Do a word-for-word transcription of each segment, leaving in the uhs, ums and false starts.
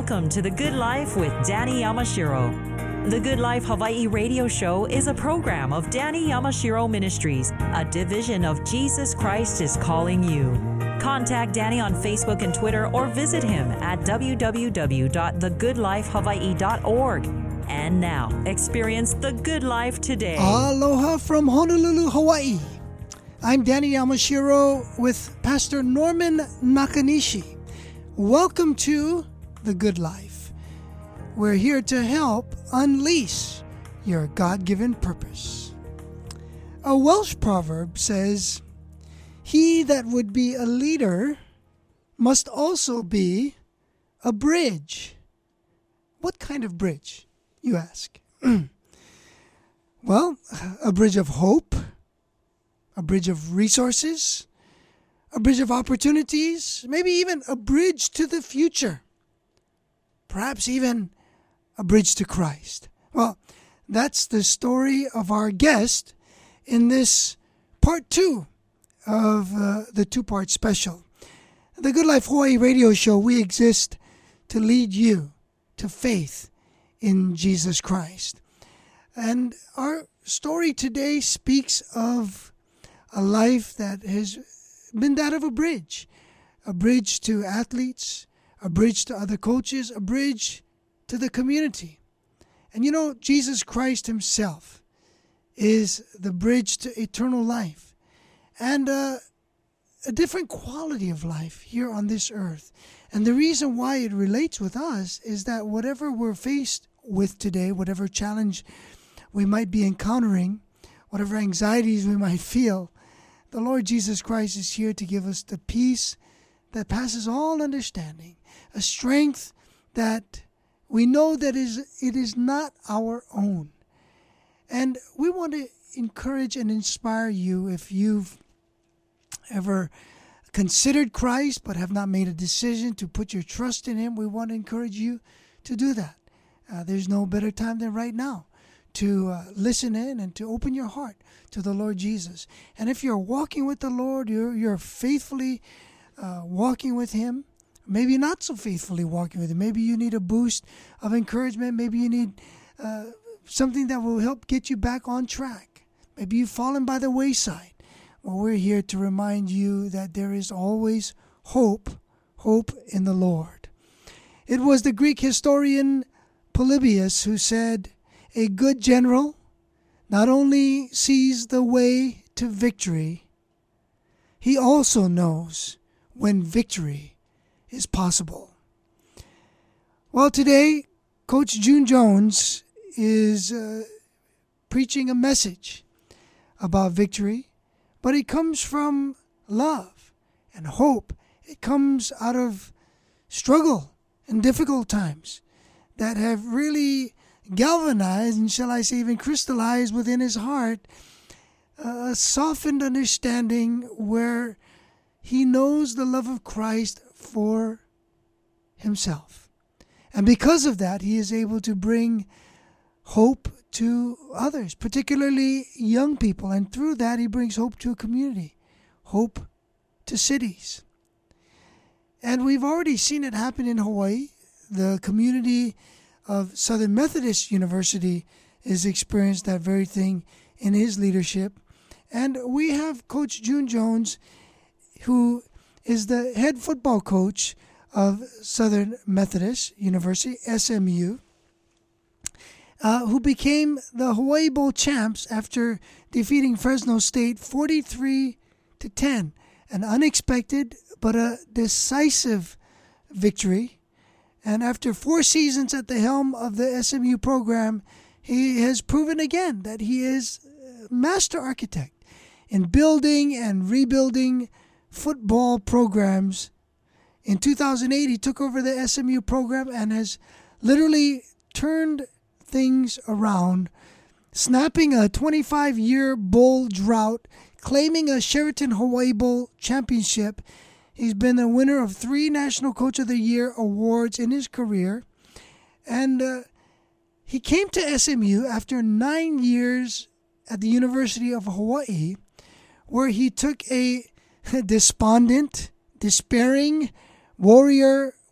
Welcome to The Good Life with Danny Yamashiro. The Good Life Hawaii radio show is a program of Danny Yamashiro Ministries, a division of Jesus Christ is Calling You. Contact Danny on Facebook and Twitter or visit him at w w w dot the good life hawaii dot org. And now, experience the good life today. Aloha from Honolulu, Hawaii. I'm Danny Yamashiro with Pastor Norman Nakanishi. Welcome to The Good Life. We're here to help unleash your God-given purpose. A Welsh proverb says, "He that would be a leader must also be a bridge." What kind of bridge, you ask? Well, a bridge of hope, a bridge of resources, a bridge of opportunities, maybe even a bridge to the future. Perhaps even a bridge to Christ. Well, that's the story of our guest in this part two of uh, the two-part special. The Good Life Hawaii radio show, we exist to lead you to faith in Jesus Christ. And our story today speaks of a life that has been that of a bridge. A bridge to athletes, a bridge to other coaches, a bridge to the community. And you know, Jesus Christ himself is the bridge to eternal life and uh, a different quality of life here on this earth. And the reason why it relates with us is that whatever we're faced with today, whatever challenge we might be encountering, whatever anxieties we might feel, the Lord Jesus Christ is here to give us the peace that passes all understanding, a strength that we know that is it is not our own. And we want to encourage and inspire you if you've ever considered Christ but have not made a decision to put your trust in him. We want to encourage you to do that. Uh, there's no better time than right now to uh, listen in and to open your heart to the Lord Jesus. And if you're walking with the Lord, you're, you're faithfully uh, walking with him, maybe not so faithfully walking with him. Maybe you need a boost of encouragement. Maybe you need uh, something that will help get you back on track. Maybe you've fallen by the wayside. Well, we're here to remind you that there is always hope, hope in the Lord. It was the Greek historian Polybius who said, "A good general not only sees the way to victory, he also knows when victory is possible." Well, today, Coach June Jones is uh, preaching a message about victory, but it comes from love and hope. It comes out of struggle and difficult times that have really galvanized, and shall I say even crystallized within his heart, a softened understanding where he knows the love of Christ for himself. And because of that, he is able to bring hope to others, particularly young people. And through that, he brings hope to a community, hope to cities. And we've already seen it happen in Hawaii. The community of Southern Methodist University has experienced that very thing in his leadership. And we have Coach June Jones, who is the head football coach of Southern Methodist University, S M U, uh, who became the Hawaii Bowl champs after defeating Fresno State forty-three to ten. An unexpected but a decisive victory. And after four seasons at the helm of the S M U program, he has proven again that he is a master architect in building and rebuilding football programs. In two thousand eight, he took over the S M U program and has literally turned things around, snapping a twenty-five-year bowl drought, claiming a Sheraton Hawaii Bowl championship. He's been the winner of three National Coach of the Year awards in his career. And uh, he came to S M U after nine years at the University of Hawaii, where he took a despondent, despairing warrior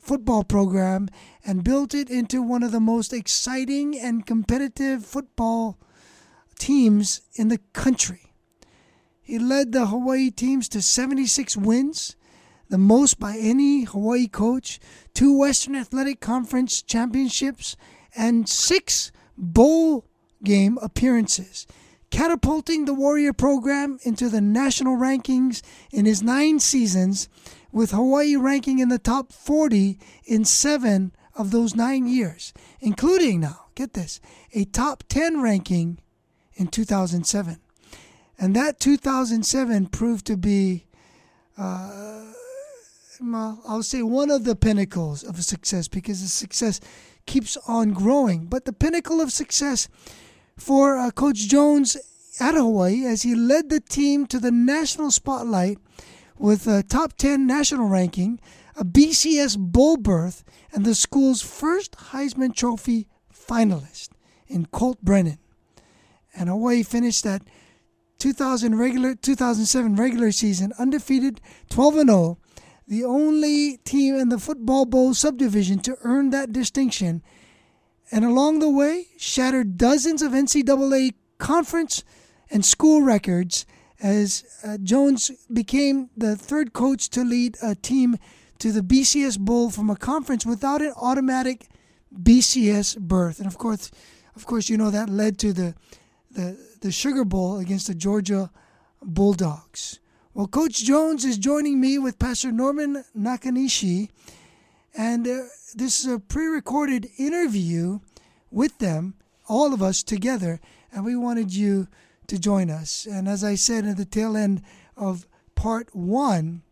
football program and built it into one of the most exciting and competitive football teams in the country. He led the Hawaii teams to seventy-six wins, the most by any Hawaii coach, two Western Athletic Conference championships, and six bowl game appearances, catapulting the Warrior program into the national rankings in his nine seasons, with Hawaii ranking in the top forty in seven of those nine years, including, now, get this, a top ten ranking in two thousand seven. And that two thousand seven proved to be, uh, well, I'll say one of the pinnacles of success, because the success keeps on growing. But the pinnacle of success for uh, Coach Jones at Hawaii, as he led the team to the national spotlight with a top ten national ranking, a B C S bowl berth, and the school's first Heisman Trophy finalist in Colt Brennan. And Hawaii finished that two thousand regular, two thousand seven regular season undefeated, twelve and oh, the only team in the Football Bowl subdivision to earn that distinction, and along the way shattered dozens of N C double A conference and school records, as uh, Jones became the third coach to lead a team to the B C S Bowl from a conference without an automatic B C S berth. And of course, of course, you know that led to the the, the Sugar Bowl against the Georgia Bulldogs. Well, Coach Jones is joining me with Pastor Norman Nakanishi, and uh, this is a pre-recorded interview with them, all of us together, and we wanted you to join us. And as I said at the tail end of part one,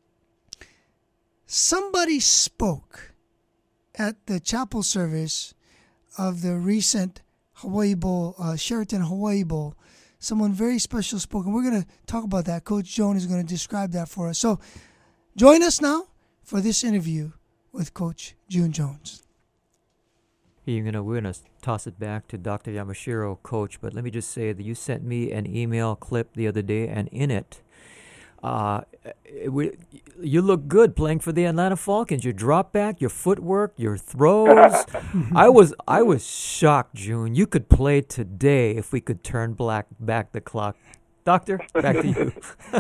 somebody spoke at the chapel service of the recent Hawaii Bowl, uh, Sheraton Hawaii Bowl. Someone very special spoke, and we're going to talk about that. Coach Jones is going to describe that for us. So join us now for this interview with Coach June Jones. You're gonna, we're going to toss it back to Doctor Yamashiro, Coach, but let me just say that you sent me an email clip the other day, and in it, uh, it, we, you look good playing for the Atlanta Falcons. Your drop back, your footwork, your throws. I was I was shocked, June. You could play today if we could turn black, back the clock. Doctor, back to you.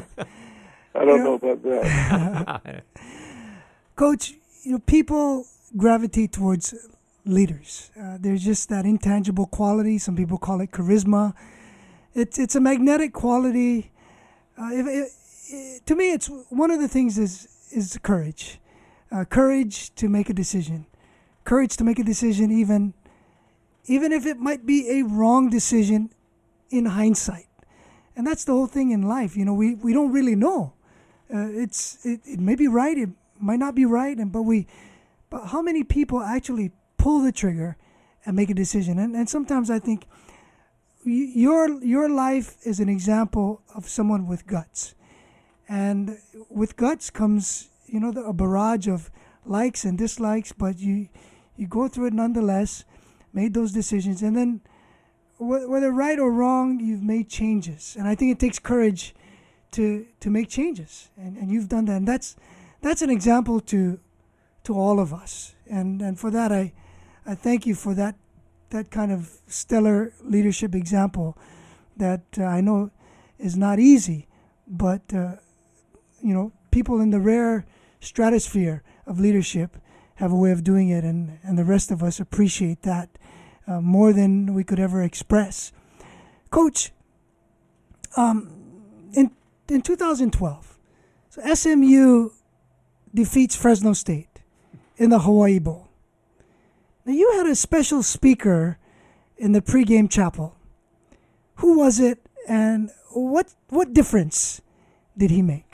I don't know about that. Coach, you know, people gravitate towards leaders. Uh, there's just that intangible quality. Some people call it charisma. It's it's a magnetic quality. Uh, if, it, it, to me, it's one of the things is is courage. Uh, courage to make a decision. Courage to make a decision, even even if it might be a wrong decision in hindsight. And that's the whole thing in life. You know, we, we don't really know. Uh, it's it, it may be right. It might not be right. And but we, but how many people actually pull the trigger and make a decision? And and sometimes I think your your life is an example of someone with guts, and with guts comes, you know, the, a barrage of likes and dislikes, but you you go through it nonetheless, made those decisions, and then wh- whether right or wrong, you've made changes. And I think it takes courage to to make changes, and and you've done that, and that's that's an example to to all of us, and and for that I I thank you for that that kind of stellar leadership example that uh, I know is not easy, but uh, you know, people in the rare stratosphere of leadership have a way of doing it, and, and the rest of us appreciate that uh, more than we could ever express. Coach, um, in in two thousand twelve, so S M U defeats Fresno State in the Hawaii Bowl. Now, you had a special speaker in the pregame chapel. Who was it, and what what difference did he make?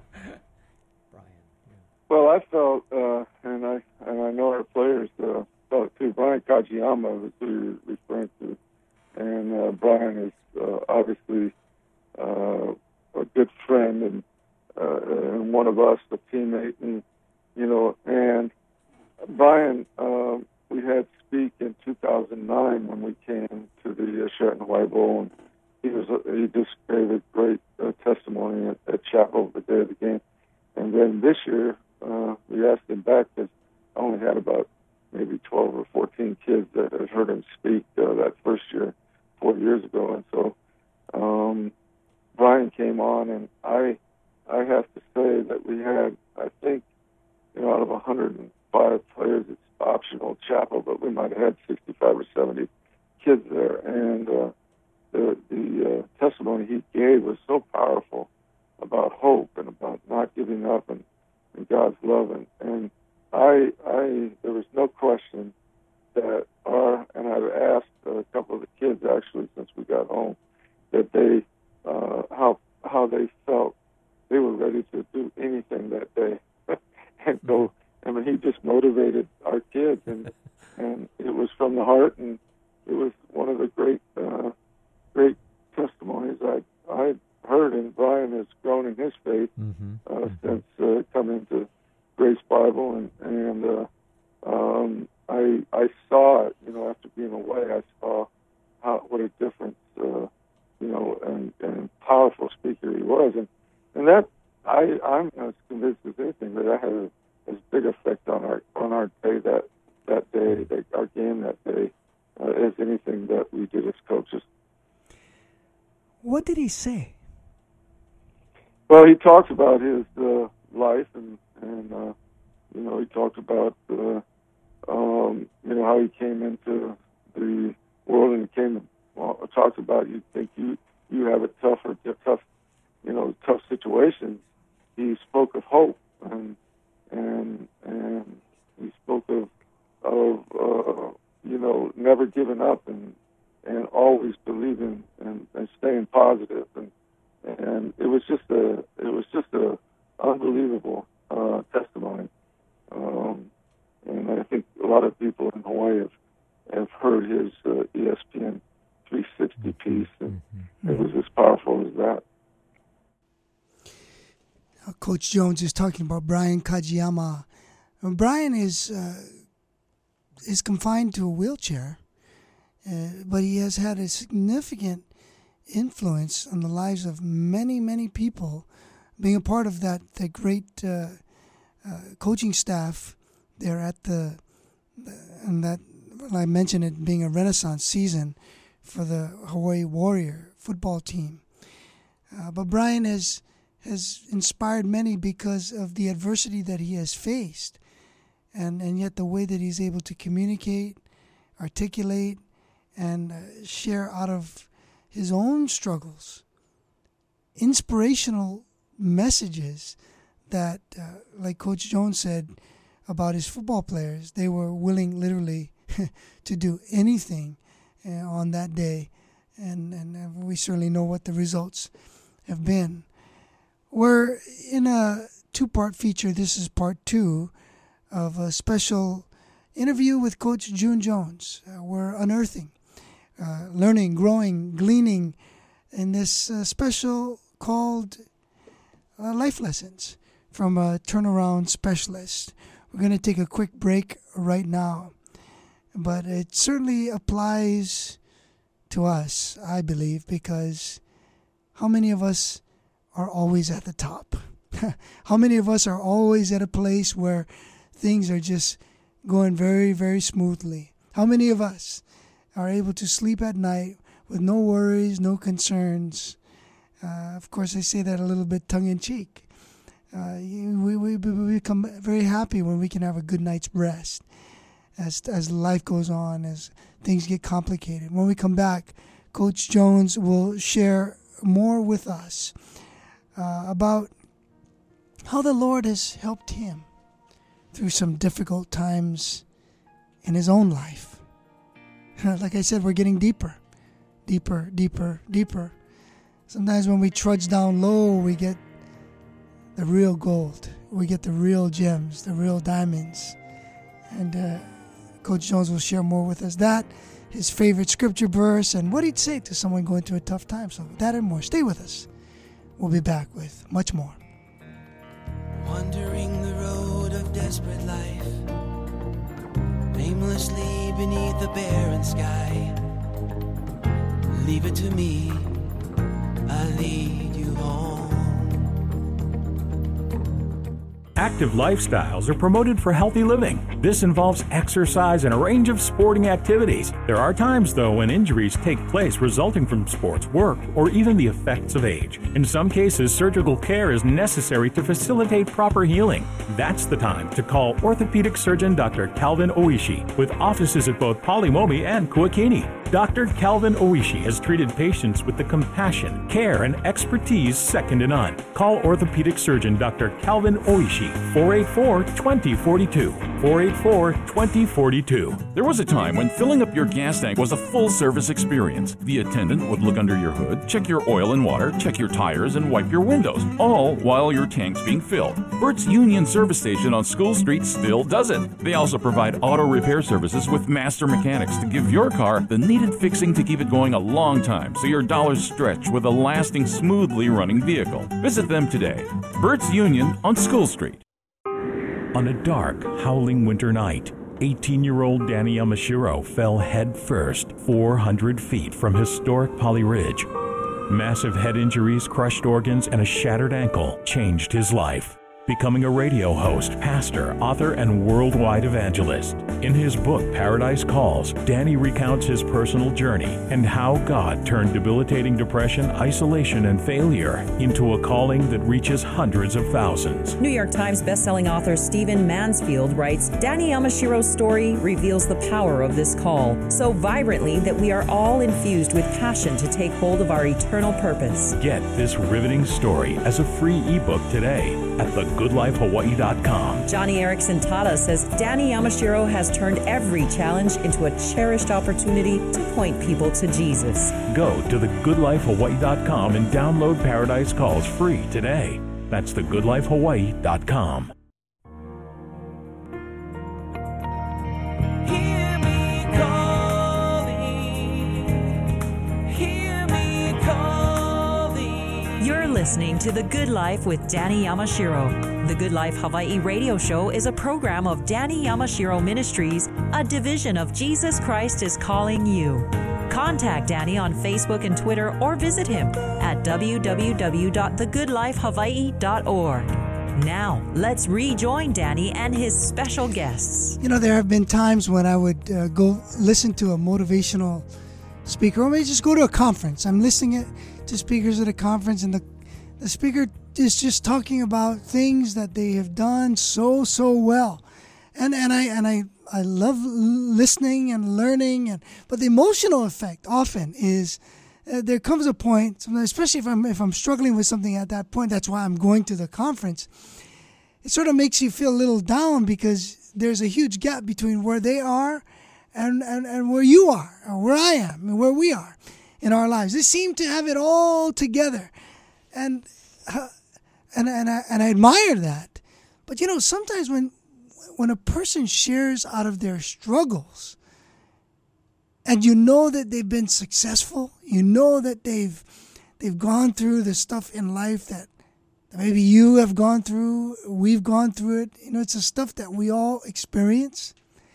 Well, I felt, uh, and I and I know our players uh, felt too. Brian Kajiyama was who you're referring to, and uh, Brian is uh, obviously uh, a good friend and uh, and one of us, a teammate, and you know, and Brian. Um, We had speak in two thousand nine when we came to the uh, Sheraton Hawaii Bowl, and he was uh, he just gave a great uh, testimony at, at chapel the day of the game. And then this year, uh, we asked him back because only had about maybe twelve or fourteen kids that had heard him speak uh, that first year, four years ago. And so um, Brian came on, and I I have to say that we had, I think, you know, out of one hundred five players, it's optional chapel, but we might have had sixty-five or seventy kids there. And uh, the, the uh, testimony he gave was so powerful about hope and about not giving up and, and God's love. And, and I, I, there was no question that our, and I've asked a couple of the kids actually since we got home, that they, uh, how, how they felt. They were ready to do anything that day. And so, I mean, he just motivated our kids, and and it was from the heart, and it was one of the great, uh, great testimonies I I heard. And Brian has grown in his faith mm-hmm. uh, mm-hmm. since uh, coming to Grace Bible, and and uh, um, I I saw it, you know, after being away, I saw how what a difference, uh, you know, and and powerful speaker he was, and and that I I'm as convinced as anything that that had a as big effect on our on our day that that day, that our game that day, uh, as anything that we did as coaches. What did he say? Well, he talked about his uh, life, and and uh, you know, he talked about uh, um, you know, how he came into the world, and he came. Well, talked about you think you you have a tough or tough, you know, tough situations. He spoke of hope, and. And and he spoke of of uh, you know, never giving up, and and always believing and, and staying positive, and and it was just a it was just a unbelievable uh, testimony, um, and I think a lot of people in Hawaii have have heard his uh, E S P N three sixty piece, and mm-hmm. it was as powerful as that. Coach Jones is talking about Brian Kajiyama. And Brian is uh, is confined to a wheelchair, uh, but he has had a significant influence on the lives of many, many people, being a part of that, that great uh, uh, coaching staff there at the, and that, well, I mentioned it being a renaissance season for the Hawaii Warrior football team. Uh, but Brian has has inspired many because of the adversity that he has faced, and, and yet the way that he's able to communicate, articulate, and uh, share out of his own struggles inspirational messages that, uh, like Coach Jones said about his football players, they were willing literally to do anything uh, on that day, and, and we certainly know what the results have been. We're in a two-part feature. This is part two of a special interview with Coach June Jones. Uh, we're unearthing, uh, learning, growing, gleaning in this uh, special called uh, Life Lessons from a turnaround specialist. We're going to take a quick break right now, but it certainly applies to us, I believe, because how many of us are always at the top? How many of us are always at a place where things are just going very, very smoothly? How many of us are able to sleep at night with no worries, no concerns? Uh, of course, I say that a little bit tongue-in-cheek. Uh, we, we, we become very happy when we can have a good night's rest as, as life goes on, as things get complicated. When we come back, Coach Jones will share more with us Uh, about how the Lord has helped him through some difficult times in his own life. Like I said, we're getting deeper, deeper, deeper, deeper. Sometimes when we trudge down low, we get the real gold. We get the real gems, the real diamonds. And uh, Coach Jones will share more with us that, his favorite scripture verse, and what he'd say to someone going through a tough time. So that and more. Stay with us. We'll be back with much more. Wandering the road of desperate life, aimlessly beneath the barren sky. Leave it to me, I'll lead you home. Active lifestyles are promoted for healthy living. This involves exercise and a range of sporting activities. There are times, though, when injuries take place resulting from sports, work, or even the effects of age. In some cases, surgical care is necessary to facilitate proper healing. That's the time to call orthopedic surgeon Doctor Calvin Oishi, with offices at both Polimomi and Kuakini. Doctor Calvin Oishi has treated patients with the compassion, care, and expertise second to none. Call orthopedic surgeon Doctor Calvin Oishi, four eight four, two zero four two, four eight four, two zero four two. There was a time when filling up your gas tank was a full-service experience. The attendant would look under your hood, check your oil and water, check your tires, and wipe your windows, all while your tank's being filled. Bert's Union Service Station on School Street still does it. They also provide auto repair services with master mechanics to give your car the needed fixing to keep it going a long time so your dollars stretch with a lasting, smoothly running vehicle. Visit them today. Bert's Union on School Street. On a dark, howling winter night, eighteen-year-old Danny Yamashiro fell head first four hundred feet from historic Polly Ridge. Massive head injuries, crushed organs, and a shattered ankle changed his life. Becoming a radio host, pastor, author, and worldwide evangelist. In his book, Paradise Calls, Danny recounts his personal journey and how God turned debilitating depression, isolation, and failure into a calling that reaches hundreds of thousands. New York Times bestselling author Stephen Mansfield writes, Danny Yamashiro's story reveals the power of this call so vibrantly that we are all infused with passion to take hold of our eternal purpose. Get this riveting story as a free ebook today at the good life hawaii dot com. Johnny Erickson Tada says Danny Yamashiro has turned every challenge into a cherished opportunity to point people to Jesus. Go to the good life hawaii dot com and download Paradise Calls free today. That's the good life hawaii dot com. Hear me calling, hear me calling. You're listening to The Good Life with Danny Yamashiro. The Good Life Hawaii radio show is a program of Danny Yamashiro Ministries, a division of Jesus Christ is Calling You. Contact Danny on Facebook and Twitter or visit him at w w w dot the good life hawaii dot org. Now, let's rejoin Danny and his special guests. You know, there have been times when I would uh, go listen to a motivational speaker, or maybe just go to a conference. I'm listening to speakers at a conference, and the, the speaker is just talking about things that they have done so, so well. And and I and I, I love listening and learning, and but the emotional effect often is uh, there comes a point, especially if I'm if I'm struggling with something at that point. That's why I'm going to the conference. It sort of makes you feel a little down because there's a huge gap between where they are and, and, and where you are, or where I am, and where we are in our lives. They seem to have it all together, and uh, and and I, and I admire that. But you know, sometimes when when a person shares out of their struggles, and you know that they've been successful, you know that they've they've gone through the stuff in life that maybe you have gone through, we've gone through it. You know, it's the stuff that we all experience.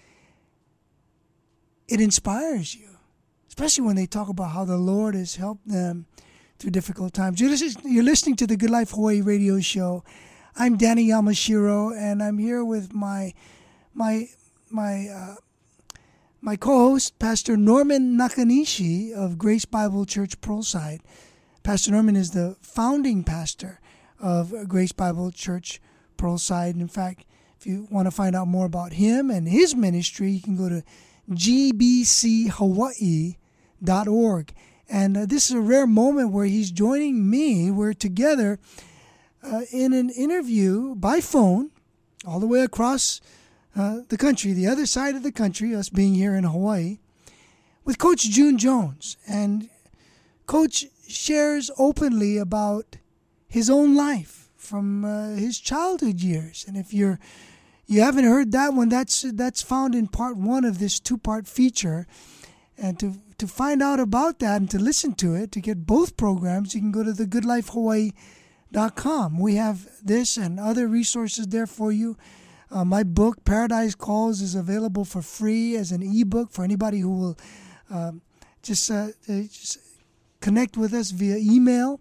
It inspires you, especially when they talk about how the Lord has helped them through difficult times. You're listening, you're listening to the Good Life Hawaii radio show. I'm Danny Yamashiro, and I'm here with my my my uh, my co-host, Pastor Norman Nakanishi of Grace Bible Church Pearlside. Pastor Norman is the founding pastor of Grace Bible Church Pearlside. In fact, if you want to find out more about him and his ministry, you can go to g b c hawaii dot org. And uh, this is a rare moment where he's joining me. We're together uh, in an interview by phone all the way across uh, the country, the other side of the country, us being here in Hawaii, with Coach June Jones. And Coach shares openly about his own life from uh, his childhood years. And if you're you haven't heard that one, that's that's found in part one of this two-part feature. And to to find out about that and to listen to it, to get both programs, you can go to the good life hawaii dot com. We have this and other resources there for you. Uh, my book, Paradise Calls, is available for free as an ebook for anybody who will um, just, uh, just connect with us via email.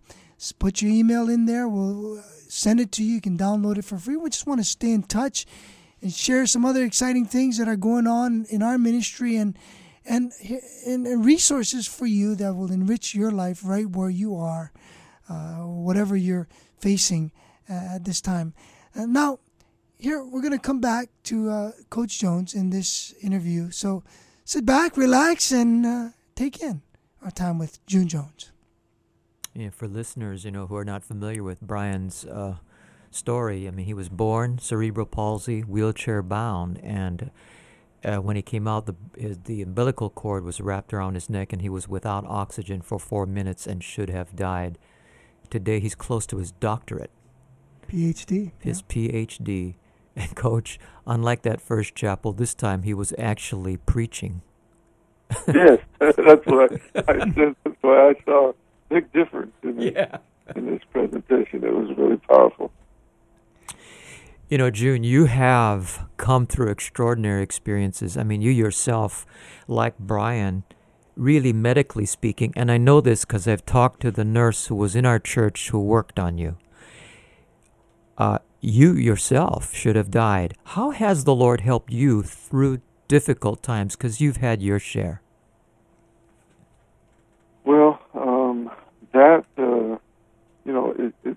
S- Put your email in there. We'll uh, send it to you. You can download it for free. We just want to stay in touch and share some other exciting things that are going on in our ministry and and and, and resources for you that will enrich your life right where you are, uh, whatever you're facing uh, at this time. Uh, now, here we're going to come back to uh, Coach Jones in this interview. So sit back, relax, and uh, take in our time with June Jones. Yeah, for listeners, you know, who are not familiar with Brian's uh, story, I mean, he was born cerebral palsy, wheelchair bound, and uh, when he came out, the his, the umbilical cord was wrapped around his neck, and he was without oxygen for four minutes and should have died. Today, he's close to his doctorate, P H D. his yeah. P H D. And Coach, unlike that first chapel, this time he was actually preaching. Yes, that's what I, I said. That's why I saw a big difference in this, Yeah. in this presentation. It was really powerful. You know, June, you have come through extraordinary experiences. I mean, you yourself, like Brian, really medically speaking, and I know this because I've talked to the nurse who was in our church who worked on you. Uh, you yourself should have died. How has the Lord helped you through difficult times? Because you've had your share. Well, um, that, uh, you know, it, it,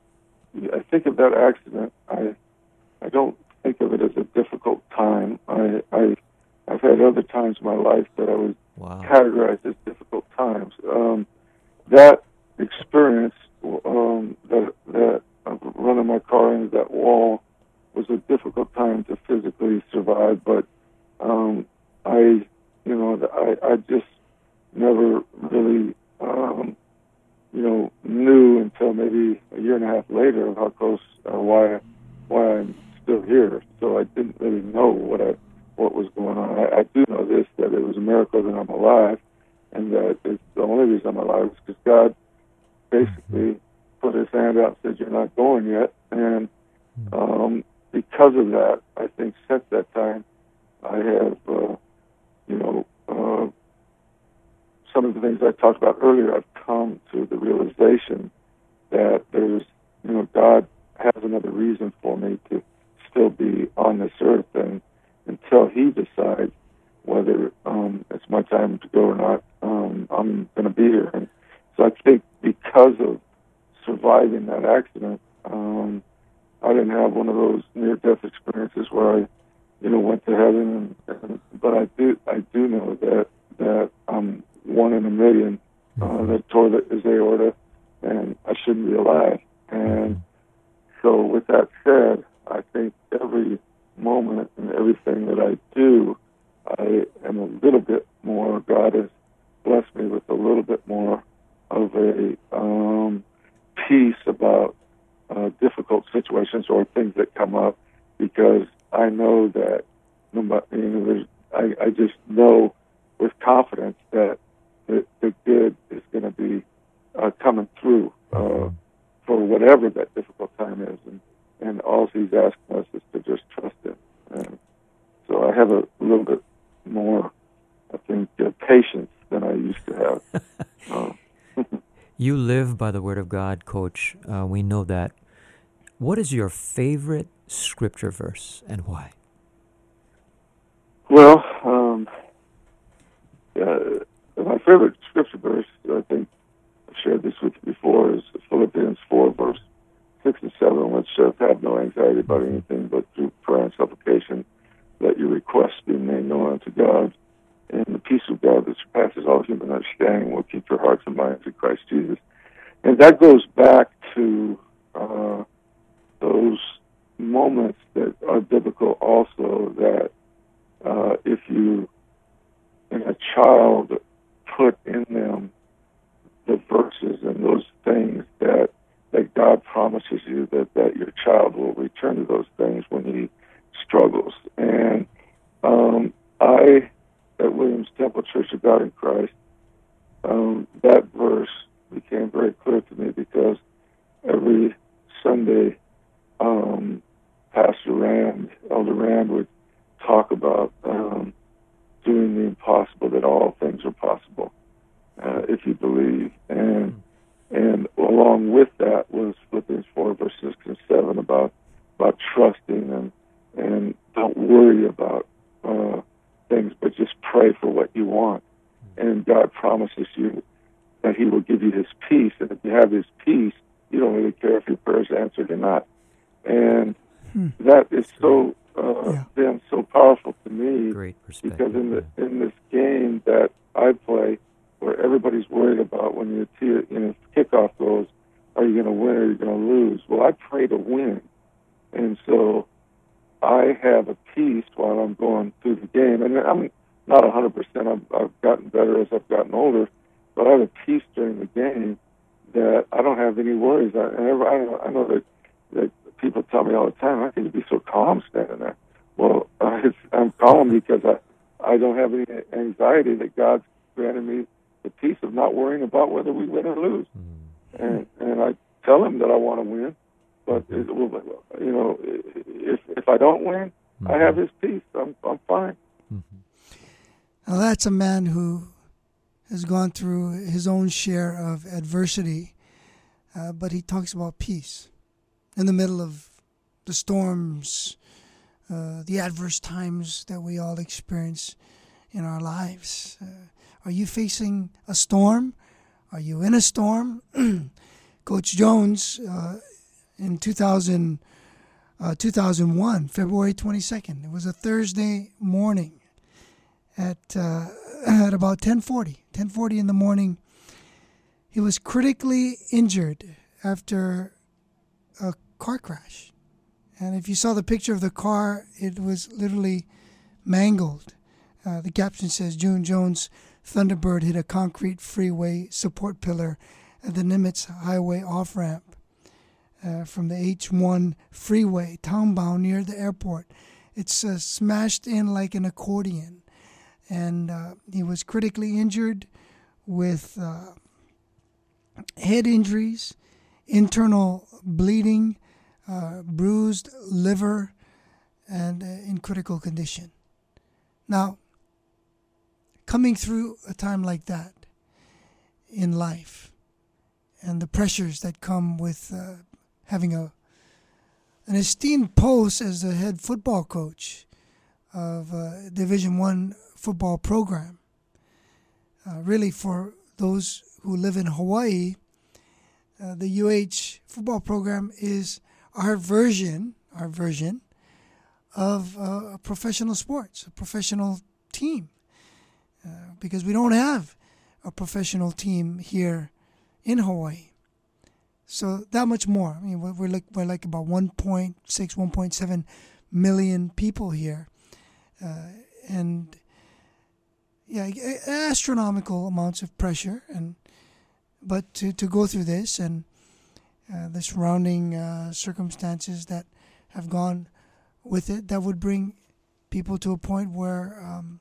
I think of that accident, I I don't think of it as a difficult time. I, I, I've had other times in my life that I was Wow. categorized as difficult times. Um, that experience, um, that, that of running my car into that wall was a difficult time to physically survive, but um, I, you know, I, I just never really, um, you know, knew until maybe a year and a half later of how close, uh, why, why I'm still here. So I didn't really know what I, what was going on. I, I do know this, that it was a miracle that I'm alive, and that it's the only reason I'm alive is because God basically put his hand out and said, "You're not going yet." And um, because of that, I think since that time, I have, uh, you know, uh, some of the things I talked about earlier, I've come to the realization that there's, you know, God has another reason for me to still be on this earth, and until he decides whether um, it's my time to go or not, um, I'm going to be here. And so I think because of surviving that accident, um, I didn't have one of those near-death experiences where I, you know, went to heaven. And, and but I do, I do know that that I'm one in a million uh, that tore the, his aorta, and I shouldn't be alive. And so, with that said, I think every moment and everything that I do, I am a little bit more. God has blessed me with a little bit more of a um, peace about uh, difficult situations or things that come up, because I know that, you know, there's, I, I just know with confidence that the, the good is going to be uh, coming through uh, for whatever that difficult time is, and, and all he's asking us is to just trust him. And so I have a little bit more, I think, uh, patience than I used to have. uh, You live by the Word of God, Coach. Uh, we know that. What is your favorite scripture verse and why? Well, um, uh, my favorite scripture verse, I think I've shared this with you before, is Philippians four, verse six and seven, which says, "Have no anxiety about anything, but through prayer and supplication, let your requests be made known unto God. And the peace of God that surpasses all human understanding will keep your hearts and minds in Christ Jesus." And that goes back to uh, those moments that are biblical also, that uh, if you, in a child, put in them the verses and those things that that God promises you, that, that your child will return to those things when he struggles. And um, I, at Williams Temple Church of God in Christ, um, that verse became very clear to me, because every Sunday, um, Pastor Rand, Elder Rand, would talk about um, doing the impossible, that all things are possible uh, if you believe. And And along with that was Philippians four, verse six and seven about about trusting and and don't worry about uh, things, but just pray for what you want. And God promises you that He will give you His peace. And if you have His peace, you don't really care if your prayer's answered or not. And hmm. that is so uh, yeah. been so powerful to me. Great perspective. Because in the in this game that I play, where everybody's worried about when you you know kickoff goes, are you going to win or are you going to lose? Well, I pray to win, and so I have a peace while I'm going through the game. And I'm not one hundred percent. I've, I've gotten better as I've gotten older, but I have a peace during the game that I don't have any worries. I, and I, know, I know that, that people tell me all the time, I think you'd be so calm standing there. Well, uh, it's, I'm calm because I, I don't have any anxiety that God's granted me the peace of not worrying about whether we win or lose. Mm-hmm. And and I tell Him that I want to win, but it, you know, if if I don't win, mm-hmm. I have His peace. I'm I'm fine. Mm-hmm. Now that's a man who has gone through his own share of adversity, uh, but he talks about peace in the middle of the storms, uh, the adverse times that we all experience in our lives. Uh, are you facing a storm? Are you in a storm? Coach Jones, uh, in two thousand, uh, two thousand one, February twenty-second, it was a Thursday morning at uh, at about ten forty in the morning. He was critically injured after a car crash. And if you saw the picture of the car, it was literally mangled. Uh, the caption says, June Jones Thunderbird hit a concrete freeway support pillar at the Nimitz Highway off-ramp uh, from the H one freeway, townbound near the airport. It's uh, smashed in like an accordion. And uh, he was critically injured with uh, head injuries, internal bleeding, uh, bruised liver, and uh, in critical condition. Now, coming through a time like that in life, and the pressures that come with uh, having a an esteemed post as the head football coach of a Division One football program. Uh, really, for those who live in Hawaii, uh, the U H football program is our version, our version of uh, professional sports, a professional team, uh, because we don't have a professional team here in Hawaii. So that much more. I mean, we're like we're like about one point six, one point seven million people here, uh, and yeah, astronomical amounts of pressure. And but to to go through this and uh, the surrounding uh, circumstances that have gone with it, that would bring people to a point where um,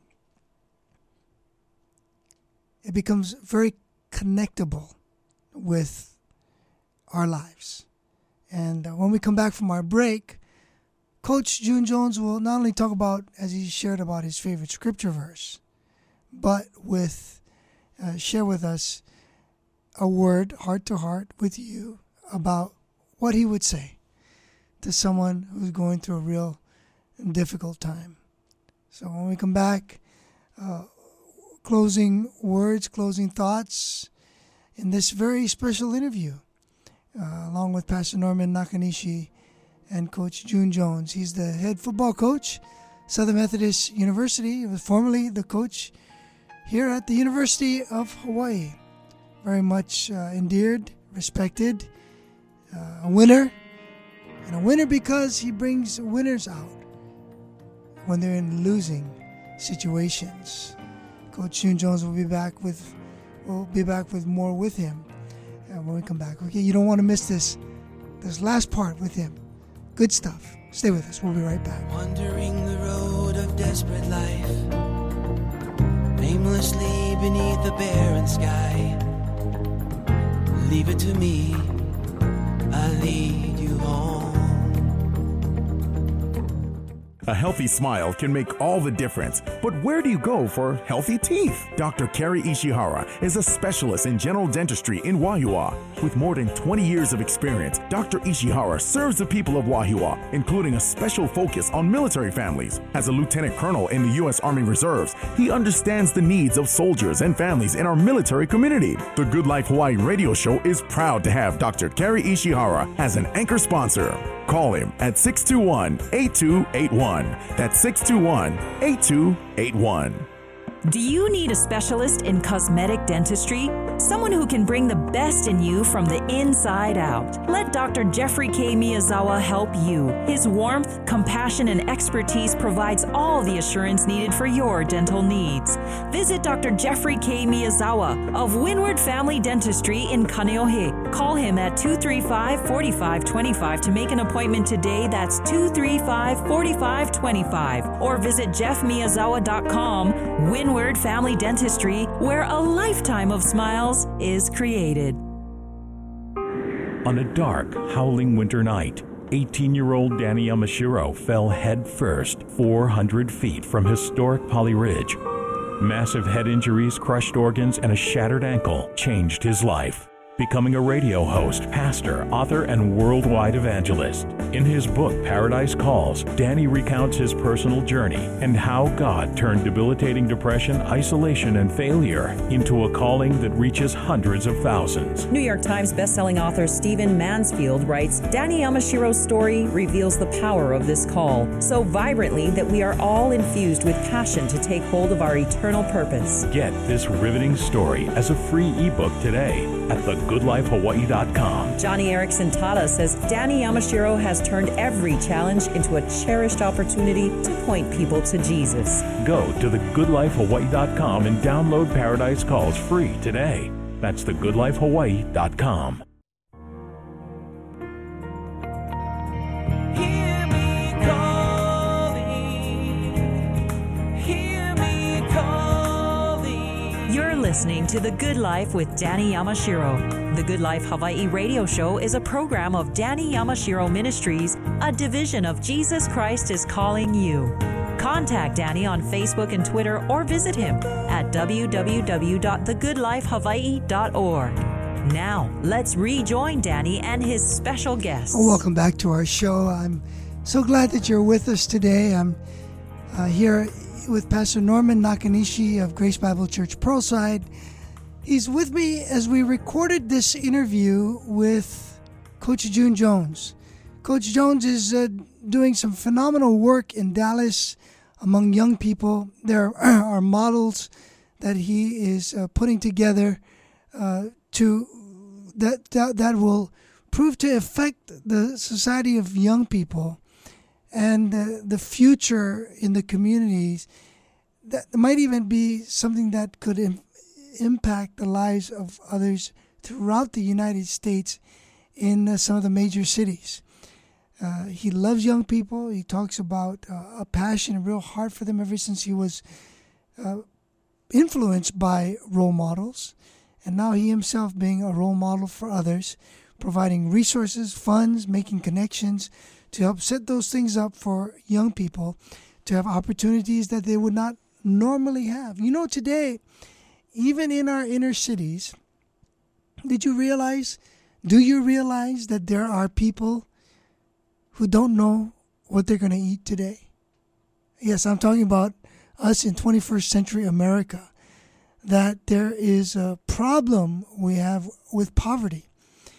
it becomes very connectable with our lives. And uh, when we come back from our break, Coach June Jones will not only talk about, as he shared about his favorite scripture verse, but with uh, share with us a word, heart to heart, with you about what he would say to someone who's going through a real difficult time. So when we come back, uh, closing words, closing thoughts in this very special interview, uh, along with Pastor Norman Nakanishi and Coach June Jones. He's the head football coach, Southern Methodist University. He was formerly the coach here at the University of Hawaii. Very much uh, endeared, respected, uh, a winner. And a winner because he brings winners out when they're in losing situations. Coach June Jones will be back with we'll be back with more with him uh, when we come back. Okay, you don't want to miss this this last part with him. Good stuff. Stay with us. We'll be right back. Wandering the road of desperate life, aimlessly beneath the barren sky. Leave it to me, I'll lead you home. A healthy smile can make all the difference, but where do you go for healthy teeth? Doctor Kerry Ishihara is a specialist in general dentistry in Wahiawa. With more than twenty years of experience, Doctor Ishihara serves the people of Wahiawa, including a special focus on military families. As a lieutenant colonel in the U S Army Reserves, he understands the needs of soldiers and families in our military community. The Good Life Hawaii radio show is proud to have Doctor Kerry Ishihara as an anchor sponsor. Call him at six two one, eight two eight one. That's six two one, eight two eight one. Do you need a specialist in cosmetic dentistry? Someone who can bring the best in you from the inside out. Let Doctor Jeffrey K. Miyazawa help you. His warmth, compassion, and expertise provides all the assurance needed for your dental needs. Visit Doctor Jeffrey K. Miyazawa of Windward Family Dentistry in Kaneohe. Call him at two three five, four five two five to make an appointment today. That's two three five, four five two five. Or visit jeff miyazawa dot com. Windward Family Dentistry, where a lifetime of smiles is created. On a dark, howling winter night, eighteen-year-old Danny Yamashiro fell head first four hundred feet from historic Polly Ridge. Massive head injuries, crushed organs, and a shattered ankle changed his life. Becoming a radio host, pastor, author, and worldwide evangelist. In his book, Paradise Calls, Danny recounts his personal journey and how God turned debilitating depression, isolation, and failure into a calling that reaches hundreds of thousands. New York Times bestselling author Stephen Mansfield writes, Danny Yamashiro's story reveals the power of this call so vibrantly that we are all infused with passion to take hold of our eternal purpose. Get this riveting story as a free ebook today at the good life hawaii dot com. Johnny Erickson Tada says Danny Yamashiro has turned every challenge into a cherished opportunity to point people to Jesus. Go to the good life hawaii dot com and download Paradise Calls free today. That's the good life hawaii dot com. Hear me calling, hear me calling. You're listening to The Good Life with Danny Yamashiro. The Good Life Hawaii radio show is a program of Danny Yamashiro Ministries, a division of Jesus Christ is Calling You. Contact Danny on Facebook and Twitter or visit him at w w w dot the good life hawaii dot org. Now, let's rejoin Danny and his special guests. Welcome back to our show. I'm so glad that you're with us today. I'm uh, here with Pastor Norman Nakanishi of Grace Bible Church Pearlside. He's with me as we recorded this interview with Coach June Jones. Coach Jones is uh, doing some phenomenal work in Dallas among young people. There are models that he is uh, putting together uh, to that, that that will prove to affect the society of young people and uh, the future in the communities. That might even be something that could im- impact the lives of others throughout the United States in uh, some of the major cities. Uh, he loves young people. He talks about uh, a passion, a real heart for them ever since he was uh, influenced by role models. And now he himself being a role model for others, providing resources, funds, making connections to help set those things up for young people to have opportunities that they would not normally have. You know, today, even in our inner cities, did you realize, do you realize that there are people who don't know what they're going to eat today? Yes, I'm talking about us in twenty-first century America, that there is a problem we have with poverty.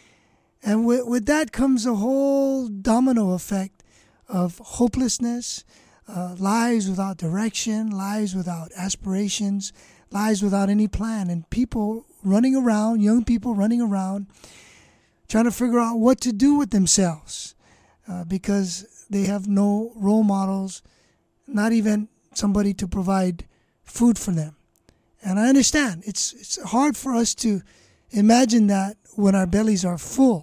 And with, with that comes a whole domino effect of hopelessness, uh, lives without direction, lives without aspirations, lives without any plan, and people running around, young people running around, trying to figure out what to do with themselves uh, because they have no role models, not even somebody to provide food for them. And I understand it's it's hard for us to imagine that when our bellies are full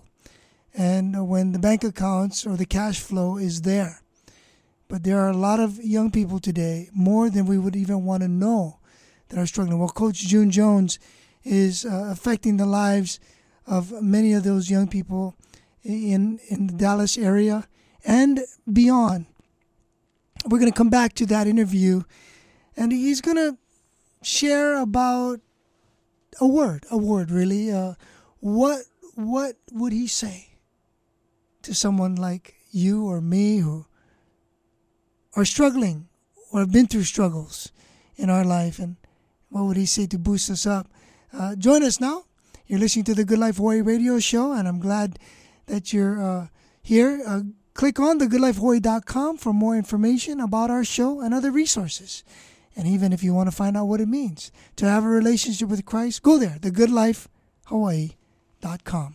and when the bank accounts or the cash flow is there. But there are a lot of young people today, more than we would even want to know, that are struggling. Well, Coach June Jones is uh, affecting the lives of many of those young people in, in the Dallas area and beyond. we're going to come back to that interview, and he's going to share about a word, a word really. Uh, what what would he say to someone like you or me who are struggling or have been through struggles in our life, and what would he say to boost us up? Uh, join us now. You're listening to the Good Life Hawaii radio show, and I'm glad that you're uh, here. Uh, click on the good life hawaii dot com for more information about our show and other resources. And even if you want to find out what it means to have a relationship with Christ, go there, the good life hawaii dot com.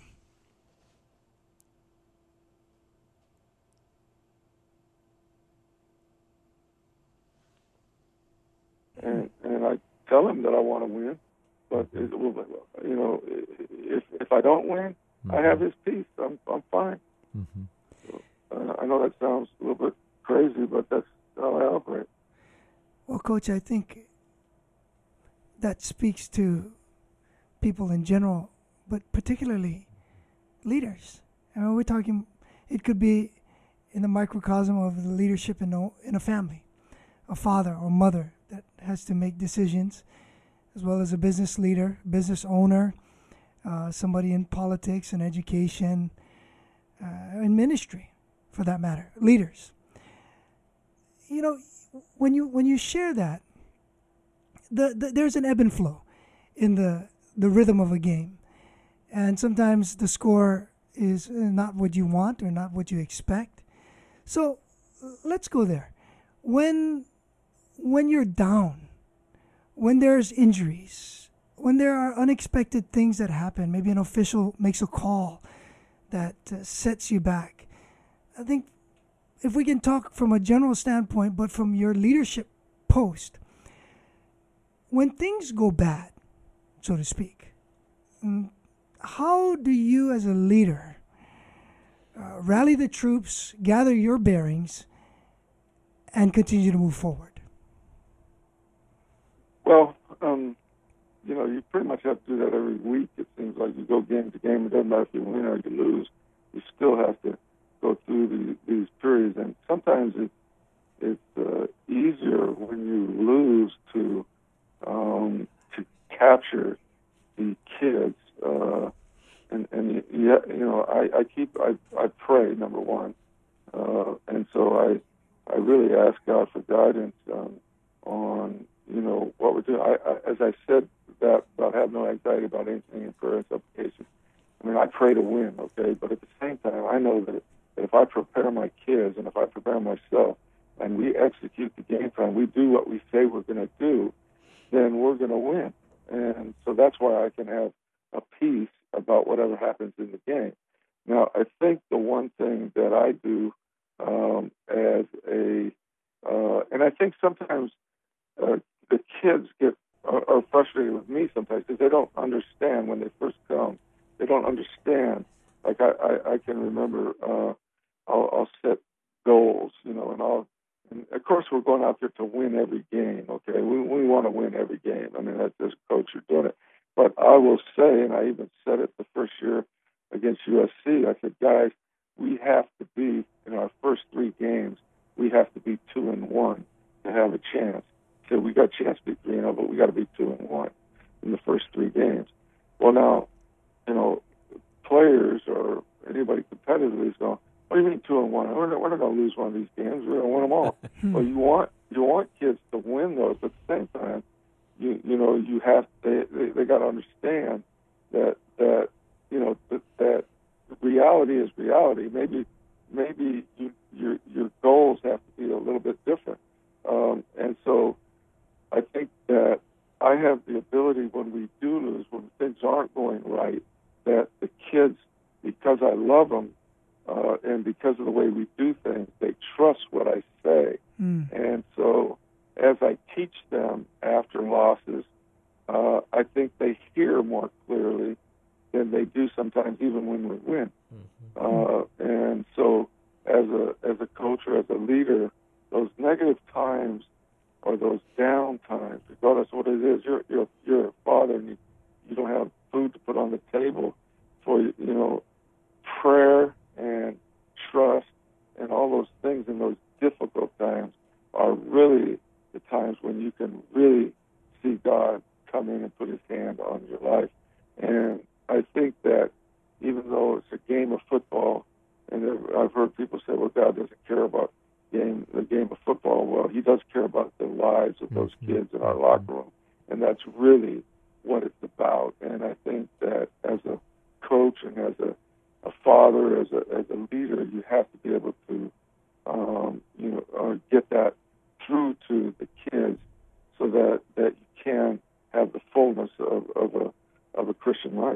And, and I tell him that I want to win, but it, you know, if if I don't win, mm-hmm. I have his peace. I'm I'm fine. Mm-hmm. So, uh, I know that sounds a little bit crazy, but that's how I operate. Well, Coach, I think that speaks to people in general, but particularly leaders. I mean, we're talking, it could be in the microcosm of the leadership in a, in a family, a father or mother that has to make decisions, as well as a business leader, business owner, uh, somebody in politics and education, uh, in ministry, for that matter, leaders. You know, when you when you share that, the, the there's an ebb and flow in the the rhythm of a game, and sometimes the score is not what you want or not what you expect. So let's go there. When when you're down, when there's injuries, when there are unexpected things that happen, maybe an official makes a call that uh, sets you back. I think if we can talk from a general standpoint, but from your leadership post, when things go bad, so to speak, how do you as a leader uh, rally the troops, gather your bearings, and continue to move forward? Well, um, you know, you pretty much have to do that every week. It seems like you go game to game. It doesn't matter if you win or you lose. You still have to go through the, these periods. And sometimes it, it's uh, easier when you lose to um, to capture the kids. Uh, and, and you, you know, I, I keep, I, I pray, number one. Uh, and so I, I really ask God for guidance um, on, you know, what we're doing. I, I, as I said that about have no anxiety about anything in prayer and supplication. I mean, I pray to win, okay? But at the same time, I know that, that if I prepare my kids and if I prepare myself and we execute the game plan, we do what we say we're going to do, then we're going to win. And so that's why I can have a peace about whatever happens in the game. Now, I think the one thing that I do um, as a, uh, and I think sometimes uh, the kids get are, are frustrated with me sometimes because they don't understand when they first come. They don't understand. Like I, I, I can remember, uh, I'll, I'll set goals, you know, and I'll. And of course, we're going out there to win every game. Okay, we we want to win every game. I mean, that's as a coach, you're doing it. But I will say, and I even said it the first year against U S C. I said, guys, we have to be in our first three games. We have to be two and one to have a chance. So we got a chance to be three and zero, but we got to be two and one in the first three games. Well, now, you know, players or anybody competitively is going, what do you mean two and one? We're not, we're not going to lose one of these games. We're going to win them all. Well, you want you want kids to win those, but at the same time, you you know you have they they, they got to understand that that you know that, that reality is reality. Maybe maybe you, your your goals have to be a little bit different, um, and so I think that I have the ability when we do lose, when things aren't going right, that the kids, because I love them, uh, and because of the way we do things, they trust what I say. Mm. And so as I teach them after losses, uh, I think they hear more clearly than they do sometimes even when we win. Mm-hmm. Uh, and so as a as a coach or as a leader, those negative times or those down times, regardless of what it is, you're you're you're a father and you, you don't have food to put on the table. For you know, prayer and trust and all those things in those difficult times come in and put his hand on your life. And I think that even though it's a game of football, and I've heard people say, well, God doesn't care about game, the game of football. Well, he does care about the lives of those kids in our locker room, and that's really what it's about. And I think that as a coach and as a, a father, as a, as a leader, you have to be able to, um, you know, uh, get that through to the kids so that, that you can have the fullness of, of a of a Christian life.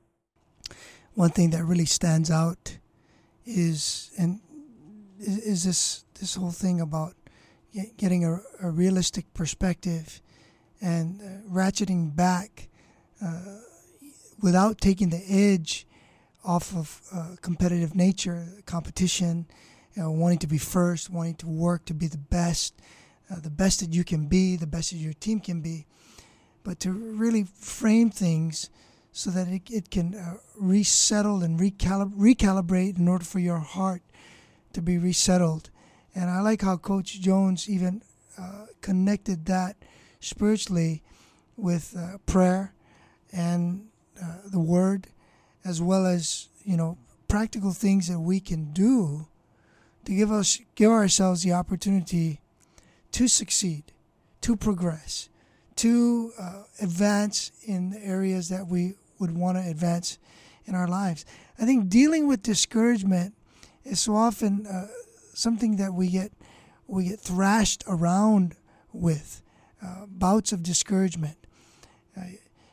One thing that really stands out is and is this this whole thing about getting a, a realistic perspective and uh, ratcheting back uh, without taking the edge off of uh, competitive nature, competition, you know, wanting to be first, wanting to work to be the best, uh, the best that you can be, the best that your team can be, but to really frame things so that it, it can uh, resettle and recalib- recalibrate in order for your heart to be resettled. And I like how Coach Jones even uh, connected that spiritually with uh, prayer and uh, the Word, as well as, you know, practical things that we can do to give us give ourselves the opportunity to succeed, to progress, to uh, advance in the areas that we would want to advance in our lives. I think dealing with discouragement is so often uh, something that we get we get thrashed around with, uh, bouts of discouragement. Uh,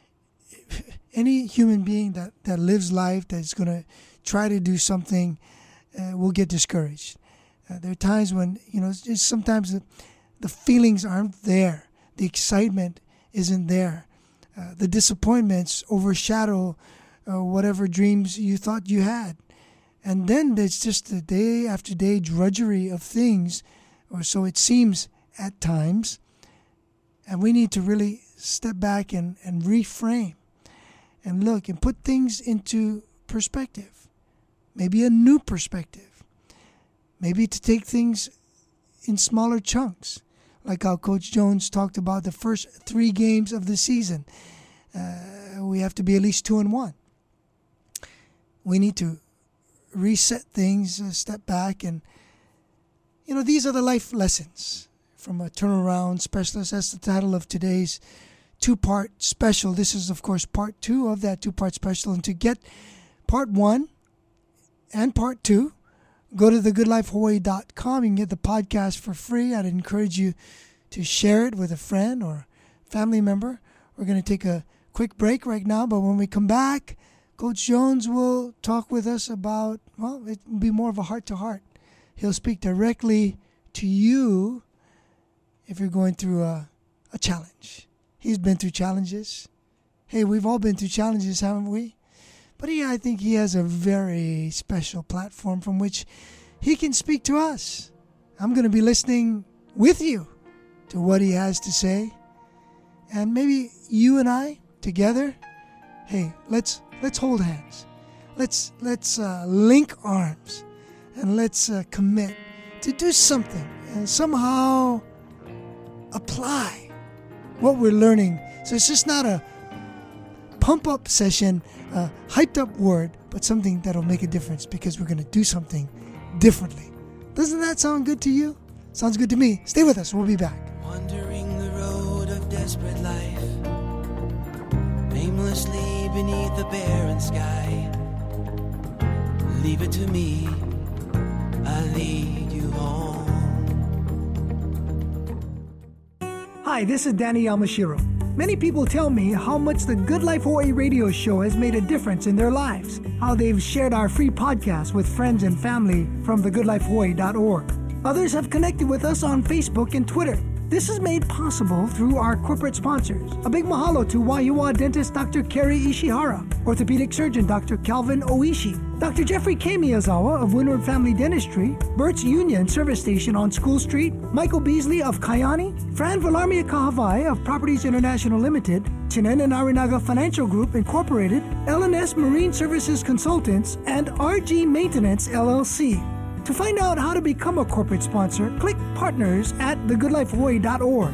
any human being that, that lives life that's going to try to do something uh, will get discouraged. Uh, there are times when, you know, it's just sometimes the, the feelings aren't there. The excitement isn't there. Uh, the disappointments overshadow uh, whatever dreams you thought you had. And then there's just the day after day drudgery of things, or so it seems at times. And we need to really step back and, and reframe and look and put things into perspective. Maybe a new perspective. Maybe to take things in smaller chunks, like how Coach Jones talked about the first three games of the season. Uh, we have to be at least two and one. We need to reset things, uh, step back, and, you know, these are the life lessons from a turnaround specialist. That's the title of today's two-part special. This is, of course, part two of that two-part special. And to get part one and part two, go to the good life hawaii dot com. You can get the podcast for free. I'd encourage you to share it with a friend or family member. We're going to take a quick break right now, but when we come back, Coach Jones will talk with us about, well, it will be more of a heart-to-heart. He'll speak directly to you if you're going through a, a challenge. He's been through challenges. Hey, we've all been through challenges, haven't we? But he, I think he has a very special platform from which he can speak to us. I'm going to be listening with you to what he has to say. And maybe you and I together, hey, let's let's hold hands. Let's let's uh, link arms and let's uh, commit to do something and somehow apply what we're learning. So it's just not a pump-up session, a hyped-up word, but something that'll make a difference because we're going to do something differently. Doesn't that sound good to you? Sounds good to me. Stay with us. We'll be back. Wandering the road of desperate life, aimlessly beneath the barren sky. Leave it to me, I'll lead you home. Hi, this is Danny Yamashiro. Many people tell me how much the Good Life Hawaii radio show has made a difference in their lives, how they've shared our free podcast with friends and family from the good life hawaii dot org. Others have connected with us on Facebook and Twitter. This is made possible through our corporate sponsors. A big mahalo to Waiua dentist Doctor Kerry Ishihara, orthopedic surgeon Doctor Calvin Oishi, Doctor Jeffrey K. Miyazawa of Windward Family Dentistry, Burt's Union Service Station on School Street, Michael Beasley of Kayani, Fran Villarmia Kahavai of Properties International Limited, Chinen and Arinaga Financial Group Incorporated, L and S Marine Services Consultants, and R G Maintenance L L C. To find out how to become a corporate sponsor, click Partners at the good life hawaii dot org.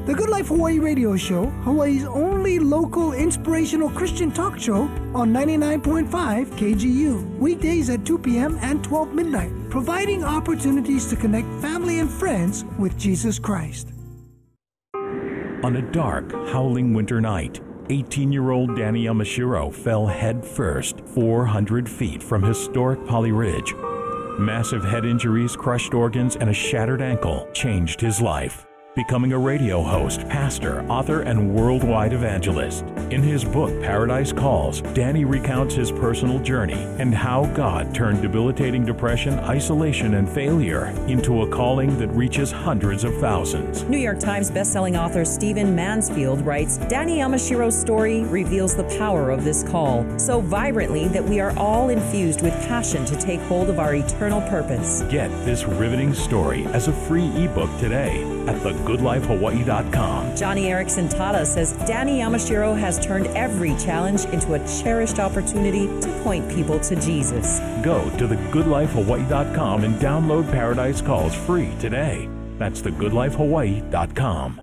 The Good Life Hawaii Radio Show, Hawaii's only local inspirational Christian talk show on ninety-nine point five K G U, weekdays at two p.m. and twelve midnight, providing opportunities to connect family and friends with Jesus Christ. On a dark, howling winter night, eighteen-year-old Danny Yamashiro fell headfirst four hundred feet from historic Polly Ridge. Massive head injuries, crushed organs, and a shattered ankle changed his life. Becoming a radio host, pastor, author, and worldwide evangelist. In his book, Paradise Calls, Danny recounts his personal journey and how God turned debilitating depression, isolation, and failure into a calling that reaches hundreds of thousands. New York Times bestselling author Stephen Mansfield writes, Danny Yamashiro's story reveals the power of this call so vibrantly that we are all infused with passion to take hold of our eternal purpose. Get this riveting story as a free ebook today at the good life hawaii dot com. Johnny Erickson Tada says Danny Yamashiro has turned every challenge into a cherished opportunity to point people to Jesus. Go to the good life hawaii dot com and download Paradise Calls free today. That's the good life hawaii dot com.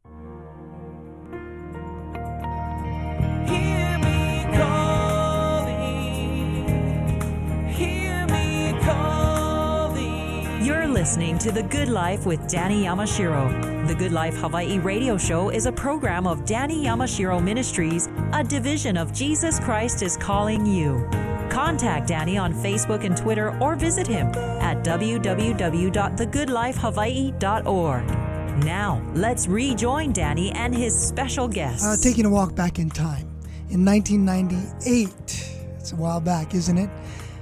Listening to The Good Life with Danny Yamashiro. The Good Life Hawaii Radio Show is a program of Danny Yamashiro Ministries, a division of Jesus Christ is Calling You. Contact Danny on Facebook and Twitter or visit him at w w w dot the good life hawaii dot org. Now, let's rejoin Danny and his special guests. Uh, taking a walk back in time. In nineteen ninety-eight, it's a while back, isn't it?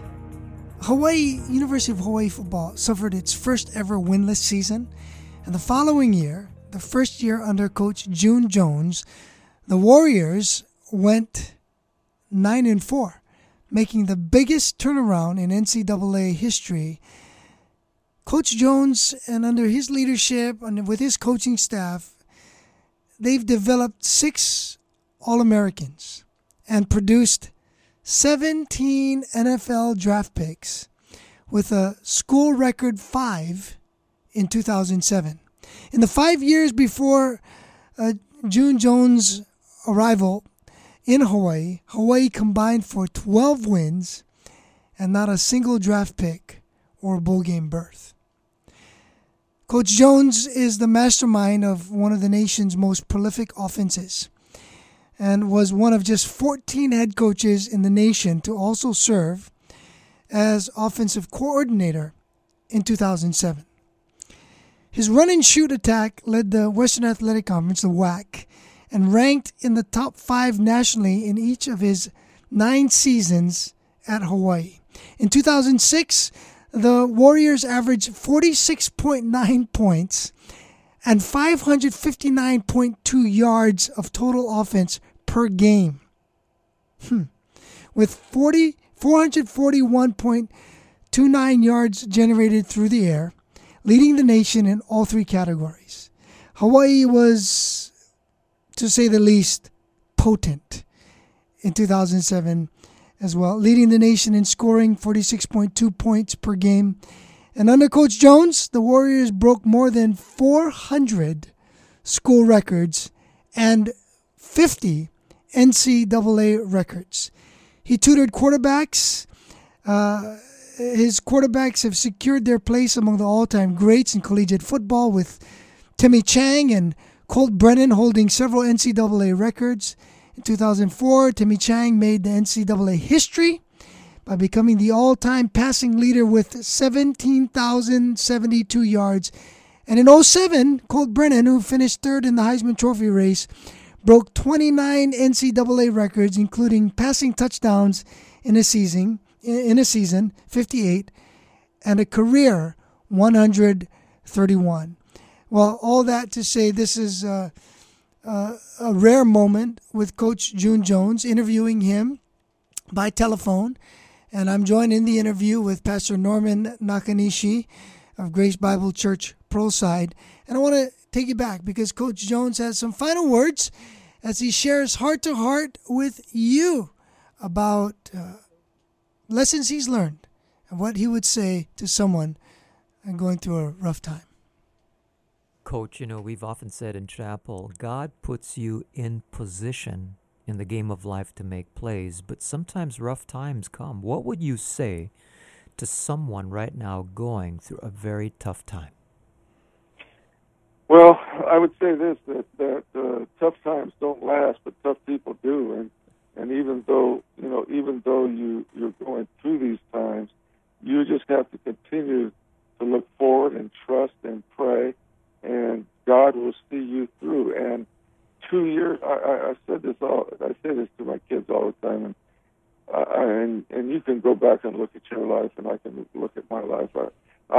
Hawaii, University of Hawaii football suffered its first ever winless season, and the following year, the first year under coach June Jones, the Warriors went nine and four, making the biggest turnaround in N C double A history. Coach Jones, and under his leadership and with his coaching staff, they've developed six All-Americans and produced seventeen N F L draft picks, with a school record five in two thousand seven. In the five years before uh, June Jones' arrival in Hawaii, Hawaii combined for twelve wins and not a single draft pick or bowl game berth. Coach Jones is the mastermind of one of the nation's most prolific offenses, and was one of just fourteen head coaches in the nation to also serve as offensive coordinator in two thousand seven. His run-and-shoot attack led the Western Athletic Conference, the W A C, and ranked in the top five nationally in each of his nine seasons at Hawaii. In two thousand six, the Warriors averaged forty-six point nine points and five hundred fifty-nine point two yards of total offense per game, hmm. with forty, four hundred forty-one point two nine yards generated through the air, leading the nation in all three categories. Hawaii was, to say the least, potent in two thousand seven as well, leading the nation in scoring forty-six point two points per game. And under Coach Jones, the Warriors broke more than four hundred school records and fifty N C double A records. He tutored quarterbacks. Uh, his quarterbacks have secured their place among the all-time greats in collegiate football, with Timmy Chang and Colt Brennan holding several N C double A records. In two thousand four, Timmy Chang made the N C double A history by becoming the all-time passing leader with seventeen thousand seventy-two yards. And in oh seven, Colt Brennan, who finished third in the Heisman Trophy race, broke twenty-nine N C double A records, including passing touchdowns in a season, in a season, fifty-eight, and a career one hundred thirty-one. Well, all that to say, this is uh, uh, a rare moment with Coach June Jones, interviewing him by telephone. And I'm joined in the interview with Pastor Norman Nakanishi of Grace Bible Church Pearlside. And I want to take you back because Coach Jones has some final words as he shares heart-to-heart with you about uh, lessons he's learned and what he would say to someone going through a rough time. Coach, you know, we've often said in chapel, God puts you in position in the game of life to make plays, but sometimes rough times come. What would you say to someone right now going through a very tough time? Well, I would say this, that, that uh, tough times don't last, but tough people do. And and even though, you know, even though you, you're going through these times, you just have to continue to look forward and trust and pray, and God will see you through. And two years, I, I, I said this all, I say this to my kids all the time, and uh, and and you can go back and look at your life, and I can look at my life. I,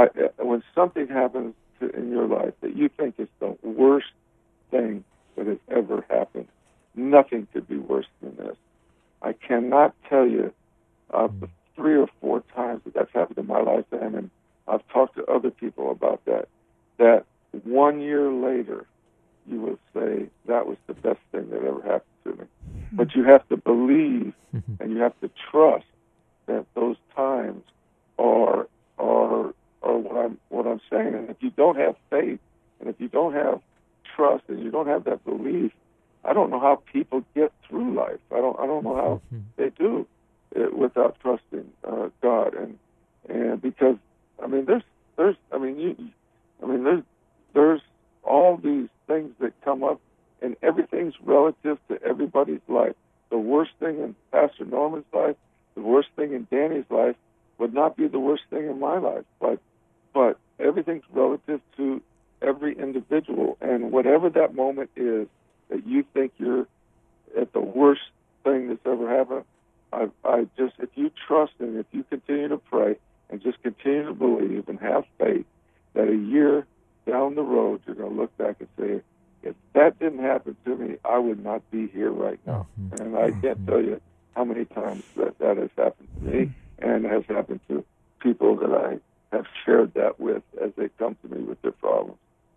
I when something happens to, in your life that you think is the worst thing that has ever happened, nothing could be worse than this. I cannot tell you uh, the three or four times that that's happened in my lifetime, and I've talked to other people about that, that one year later, you will say, that was the best thing that ever happened to me. Mm-hmm. But you have to believe and you have to trust that those times are are are what I'm what I'm saying. And if you don't have faith, and if you don't have trust, and you don't have that belief, I don't know how people get through life. I don't I don't know how mm-hmm. they do it without trusting uh, God. And and because I mean there's there's I mean you I mean there's there's all these things that come up, and everything's relative to everybody's life. The worst thing in Pastor Norman's life, the worst thing in Danny's life, would not be the worst thing in my life. But but everything's relative to every individual, and whatever that moment is that you think you're at the worst thing that's ever happened, I, I just if you trust and if you continue to pray and just continue to believe and have faith, that a year down the road, you're going to look back and say, if that didn't happen to me, I would not be here right now. Mm-hmm. And I can't tell you how many times that, that has happened to me and has happened to people that I have shared that with as they come to me with their problems.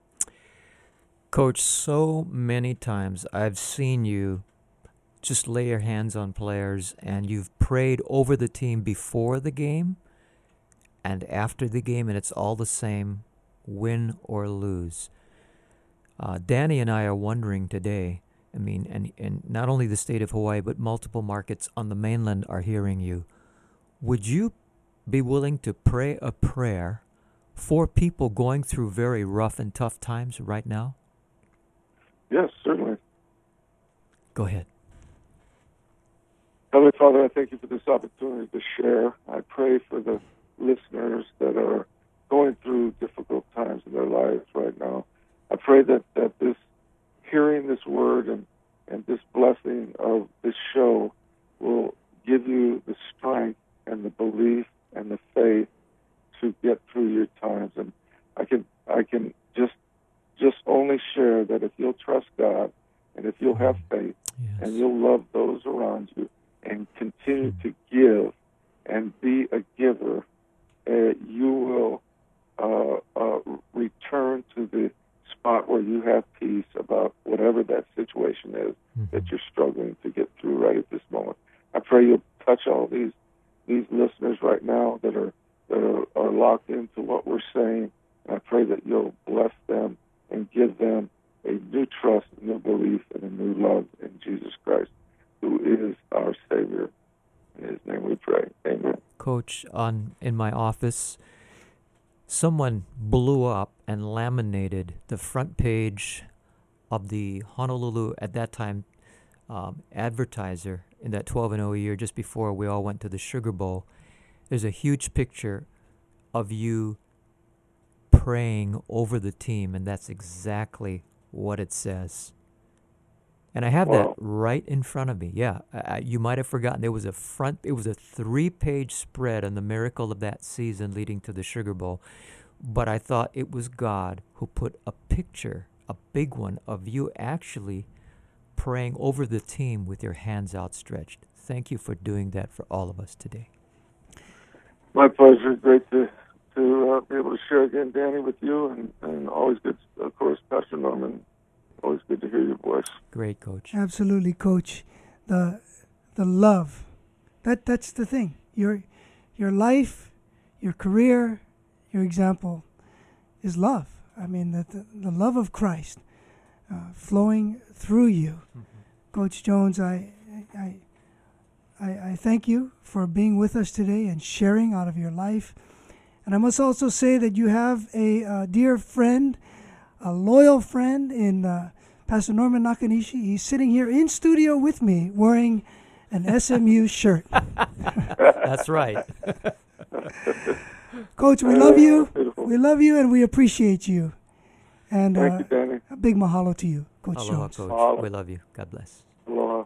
Coach, so many times I've seen you just lay your hands on players, and you've prayed over the team before the game and after the game, and it's all the same, win or lose. Uh, Danny and I are wondering today, I mean, and, and not only the state of Hawaii, but multiple markets on the mainland are hearing you. Would you be willing to pray a prayer for people going through very rough and tough times right now? Yes, certainly. Go ahead. Heavenly Father, I thank you for this opportunity to share. I pray for the listeners that are going through difficult times in their lives right now. I pray that, that this hearing this word and, and this blessing of this show will give you the strength and the belief and the faith to get through your times. And I can I can just just only share that if you'll trust God and if you'll have faith yes. and you'll love those around you and continue to give and be a giver, uh, you will uh, uh, return to the spot where you have peace about whatever that situation is mm-hmm. that you're struggling to get through right at this moment. I pray you'll touch all these these listeners right now that are that are, are locked into what we're saying. And I pray that you'll bless them and give them a new trust, a new belief, and a new love in Jesus Christ, who is our Savior. In His name we pray. Amen. Coach, on in my office, someone blew up and laminated the front page of the Honolulu, at that time, um, Advertiser in that twelve and oh year, just before we all went to the Sugar Bowl. There's a huge picture of you praying over the team, and that's exactly what it says. And I have wow. that right in front of me. Yeah, I, you might have forgotten. There was a front. It was a three-page spread on the miracle of that season leading to the Sugar Bowl. But I thought it was God who put a picture, a big one, of you actually praying over the team with your hands outstretched. Thank you for doing that for all of us today. My pleasure. Great to to uh, be able to share again, Danny, with you, and, and always good, of course, Pastor Norman. Always good to hear your voice. Great, Coach. Absolutely, Coach. The the love, that that's the thing. Your your life, your career, your example is love. I mean, the, the, the love of Christ uh, flowing through you. Mm-hmm. Coach Jones, I, I, I, I thank you for being with us today and sharing out of your life. And I must also say that you have a uh, dear friend, a loyal friend in uh, Pastor Norman Nakanishi. He's sitting here in studio with me wearing an S M U shirt. That's right. Coach, we love you. We love you and we appreciate you. And Thank uh, you, Danny. a big mahalo to you, Coach Aloha, Jones. Coach. Mahalo. We love you. God bless. Aloha.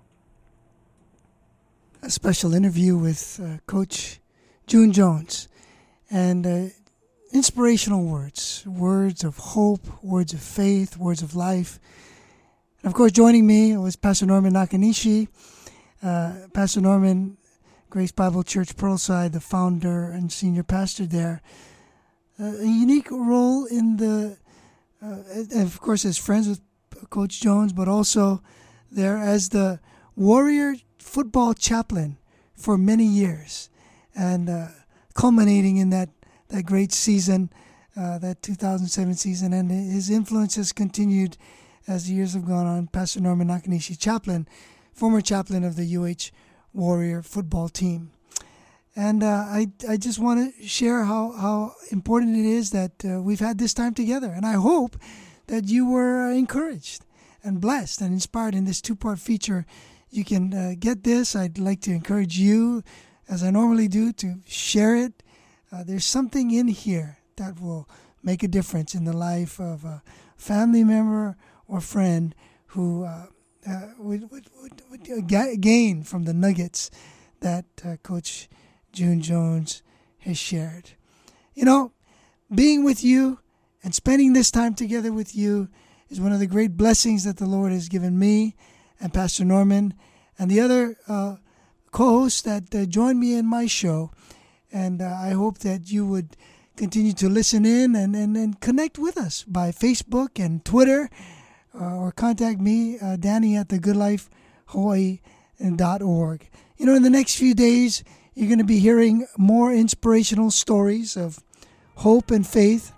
A special interview with uh, Coach June Jones. And uh, inspirational words, words of hope, words of faith, words of life. And of course, joining me was Pastor Norman Nakanishi. Uh, Pastor Norman, Grace Bible Church Pearlside, the founder and senior pastor there. Uh, a unique role in the, uh, and of course, as friends with Coach Jones, but also there as the Warrior football chaplain for many years. And uh, culminating in that, that great season, uh, that two thousand seven season, and his influence has continued as the years have gone on. Pastor Norman Nakanishi, chaplain, former chaplain of the U H Warrior football team. And uh, I I just want to share how, how important it is that uh, we've had this time together. And I hope that you were uh, encouraged and blessed and inspired in this two-part feature. You can uh, get this. I'd like to encourage you, as I normally do, to share it. Uh, there's something in here that will make a difference in the life of a family member or friend who uh, uh, would, would, would, would gain from the nuggets that uh, Coach June Jones has shared. You know, being with you and spending this time together with you is one of the great blessings that the Lord has given me and Pastor Norman and the other uh, co-hosts that uh, join me in my show. And uh, I hope that you would continue to listen in and, and, and connect with us by Facebook and Twitter, uh, or contact me, uh, Danny at the good life hawaii dot org. You know, in the next few days, you're going to be hearing more inspirational stories of hope and faith.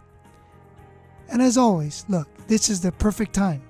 And as always, look, this is the perfect time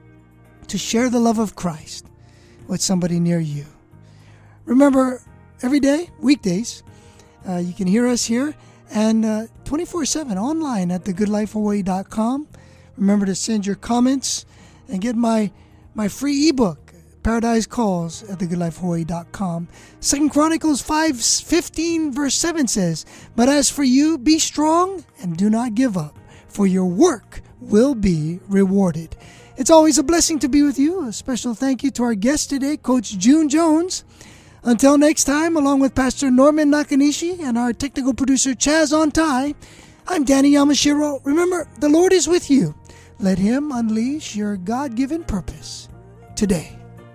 to share the love of Christ with somebody near you. Remember, every day, weekdays, uh, you can hear us here and uh, twenty-four seven online at the good life hawaii dot com. Remember to send your comments and get my, my free ebook, Paradise Calls, at the good life hawaii dot com. Second Chronicles five fifteen verse seven says, "But as for you, be strong and do not give up, for your work will be rewarded." It's always a blessing to be with you. A special thank you to our guest today, Coach June Jones. Until next time, along with Pastor Norman Nakanishi and our technical producer Chaz Ontai, I'm Danny Yamashiro. Remember, the Lord is with you. Let Him unleash your God-given purpose today.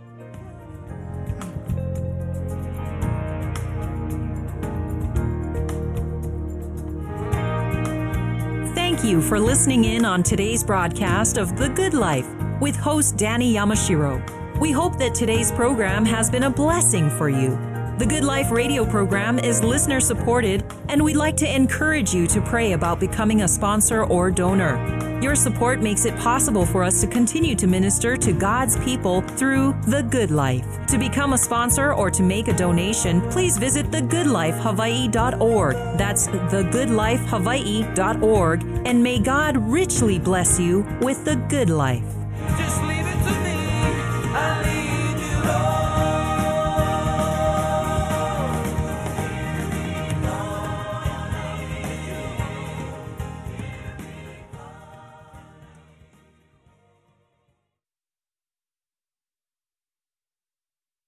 Thank you for listening in on today's broadcast of The Good Life with host Danny Yamashiro. We hope that today's program has been a blessing for you. The Good Life radio program is listener supported, and we'd like to encourage you to pray about becoming a sponsor or donor. Your support makes it possible for us to continue to minister to God's people through The Good Life. To become a sponsor or to make a donation, please visit the good life hawaii dot org. That's the good life hawaii dot org, and may God richly bless you with the good life. Just